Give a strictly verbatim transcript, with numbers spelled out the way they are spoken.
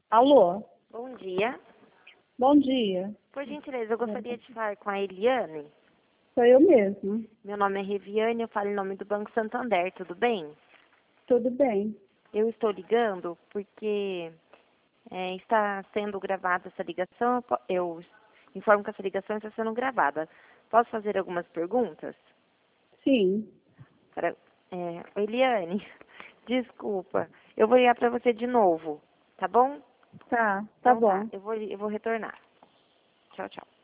Alô? Bom dia. Bom dia. Por gentileza, eu gostaria de falar com a Eliane. Sou eu mesmo. Meu nome é Reviane, eu falo em nome do Banco Santander, tudo bem? Tudo bem. Eu estou ligando porque é, está sendo gravada essa ligação, eu po- eu informo que essa ligação está sendo gravada. Posso fazer algumas perguntas? Sim. Para, é, Eliane, desculpa, eu vou ligar para você de novo, tá bom? Tá, tá Então tá, bom. eu vou, eu vou retornar. Tchau, tchau.